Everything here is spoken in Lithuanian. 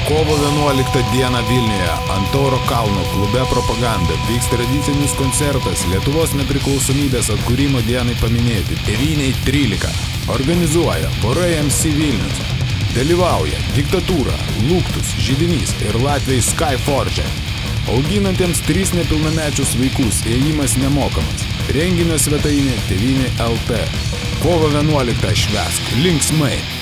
Kovo 11 dieną Vilniuje ant Tauro kalno klube Propaganda vyks tradicinis koncertas Lietuvos nepriklausomybės atkūrimo dienai paminėti Tėvynei 13. Organizuoja Vorai MC Vilnius. Dalyvauja Diktatūra, Luktus, Židinys ir Latviai Skyforge. Auginantiems 3 nepilnamečius vaikus įėjimas nemokamas. Renginio svetainė Tėvynė LT. Kovo 11 švęsk linksmai.